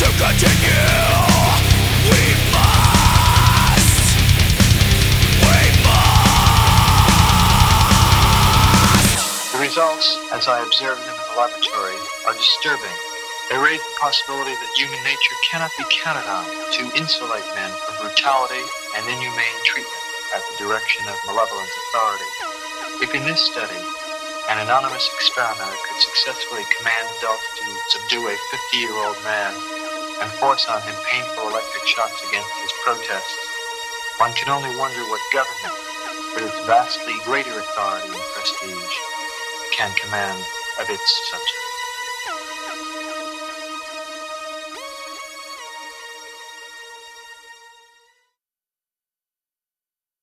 The results, as I observed them in the laboratory, are disturbing. They raise the possibility that human nature cannot be counted on to insulate men from brutality and inhumane treatment at the direction of malevolent authority. If in this study, an anonymous experimenter could successfully command adults to subdue a 50-year-old man and force on him painful electric shocks against his protests, one can only wonder what government, with its vastly greater authority and prestige, can command of its subjects.